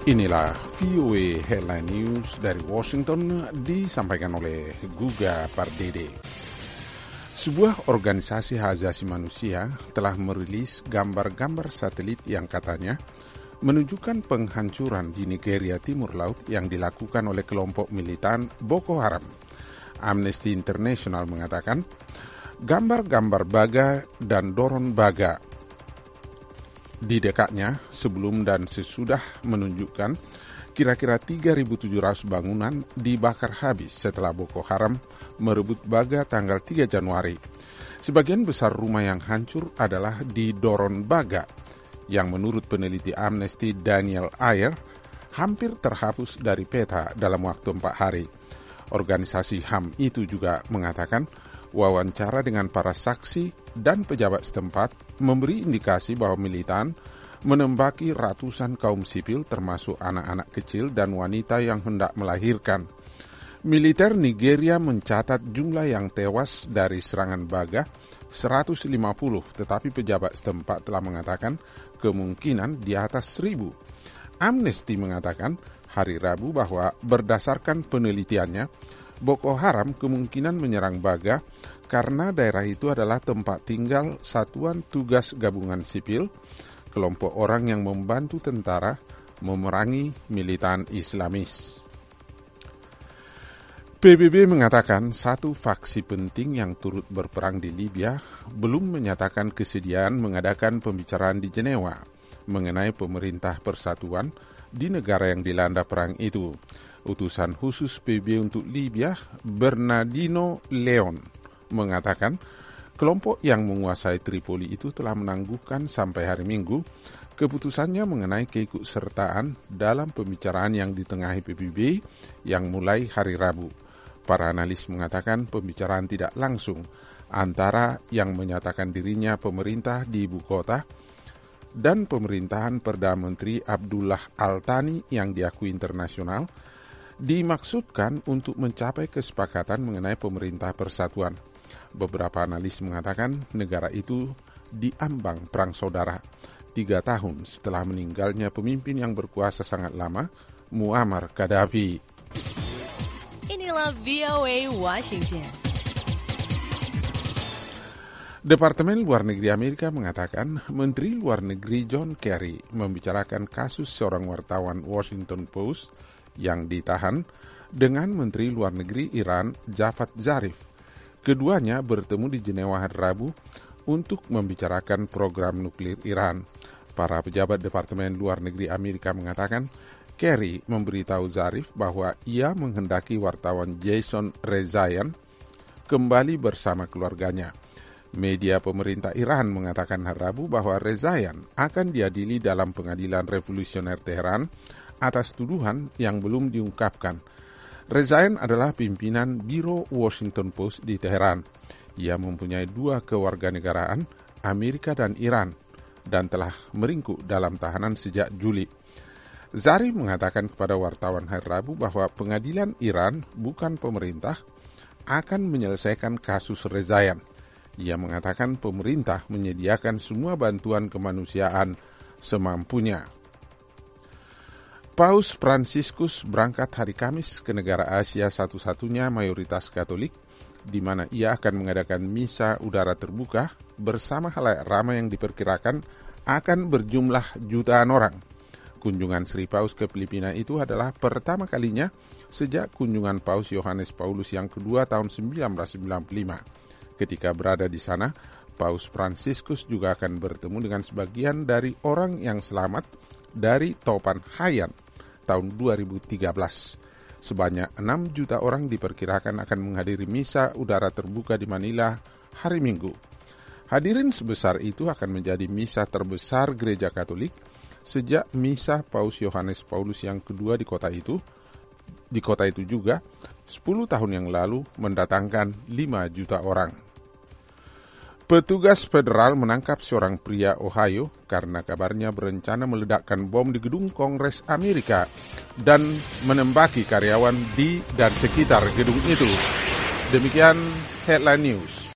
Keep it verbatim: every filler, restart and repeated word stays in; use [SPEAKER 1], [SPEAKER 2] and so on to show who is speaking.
[SPEAKER 1] Inilah V O A Headline News dari Washington disampaikan oleh Guga Pardede. Sebuah organisasi hak asasi manusia telah merilis gambar-gambar satelit yang katanya menunjukkan penghancuran di Nigeria Timur Laut yang dilakukan oleh kelompok militan Boko Haram. Amnesty International mengatakan gambar-gambar baga dan doron baga di dekatnya sebelum dan sesudah menunjukkan kira-kira tiga ribu tujuh ratus bangunan dibakar habis setelah Boko Haram merebut Baga tanggal tiga Januari. Sebagian besar rumah yang hancur adalah di Doron Baga, yang menurut peneliti Amnesty Daniel Ayer hampir terhapus dari peta dalam waktu empat hari. Organisasi H A M itu juga mengatakan wawancara dengan para saksi dan pejabat setempat memberi indikasi bahwa militan menembaki ratusan kaum sipil termasuk anak-anak kecil dan wanita yang hendak melahirkan. Militer Nigeria mencatat jumlah yang tewas dari serangan Baga seratus lima puluh, tetapi pejabat setempat telah mengatakan kemungkinan di atas seribu. Amnesty mengatakan hari Rabu bahwa berdasarkan penelitiannya, Boko Haram kemungkinan menyerang Baga karena daerah itu adalah tempat tinggal satuan tugas gabungan sipil, kelompok orang yang membantu tentara memerangi militan Islamis. P B B mengatakan satu faksi penting yang turut berperang di Libya belum menyatakan kesediaan mengadakan pembicaraan di Jenewa mengenai pemerintah persatuan di negara yang dilanda perang itu. Utusan khusus P B B untuk Libya, Bernardino Leon, mengatakan kelompok yang menguasai Tripoli itu telah menangguhkan sampai hari Minggu keputusannya mengenai keikutsertaan dalam pembicaraan yang ditengahi P B B yang mulai hari Rabu. Para analis mengatakan pembicaraan tidak langsung antara yang menyatakan dirinya pemerintah di ibu kota dan pemerintahan Perdana Menteri Abdullah Al-Thani yang diakui internasional dimaksudkan untuk mencapai kesepakatan mengenai pemerintah persatuan. Beberapa analis mengatakan negara itu diambang perang saudara tiga tahun setelah meninggalnya pemimpin yang berkuasa sangat lama, Muammar Gaddafi.
[SPEAKER 2] Inilah V O A Washington.
[SPEAKER 1] Departemen Luar Negeri Amerika mengatakan Menteri Luar Negeri John Kerry membicarakan kasus seorang wartawan Washington Post yang ditahan dengan Menteri Luar Negeri Iran Javad Zarif. Keduanya bertemu di Jenewa hari Rabu untuk membicarakan program nuklir Iran. Para pejabat Departemen Luar Negeri Amerika mengatakan Kerry memberitahu Zarif bahwa ia menghendaki wartawan Jason Rezaian kembali bersama keluarganya. Media pemerintah Iran mengatakan hari Rabu bahwa Rezaian akan diadili dalam Pengadilan Revolusioner Teheran atas tuduhan yang belum diungkapkan. Rezaian adalah pimpinan Biro Washington Post di Teheran. Ia mempunyai dua kewarganegaraan, Amerika dan Iran, dan telah meringkuk dalam tahanan sejak Juli. Zarif mengatakan kepada wartawan hari Rabu bahwa pengadilan Iran, bukan pemerintah, akan menyelesaikan kasus Rezaian. Ia mengatakan pemerintah menyediakan semua bantuan kemanusiaan semampunya. Paus Fransiskus berangkat hari Kamis ke negara Asia satu-satunya mayoritas Katolik, di mana ia akan mengadakan misa udara terbuka bersama khalayak ramai yang diperkirakan akan berjumlah jutaan orang. Kunjungan Sri Paus ke Filipina itu adalah pertama kalinya sejak kunjungan Paus Yohanes Paulus yang kedua tahun seribu sembilan ratus sembilan puluh lima. Ketika berada di sana, Paus Fransiskus juga akan bertemu dengan sebagian dari orang yang selamat dari topan Haiyan tahun dua ribu tiga belas. Sebanyak enam juta orang diperkirakan akan menghadiri misa udara terbuka di Manila hari Minggu. Hadirin sebesar itu akan menjadi misa terbesar gereja Katolik sejak misa Paus Yohanes Paulus yang kedua di kota itu. Di kota itu juga, sepuluh tahun yang lalu mendatangkan lima juta orang. Petugas federal menangkap seorang pria Ohio karena kabarnya berencana meledakkan bom di gedung Kongres Amerika dan menembaki karyawan di dan sekitar gedung itu. Demikian Headline News.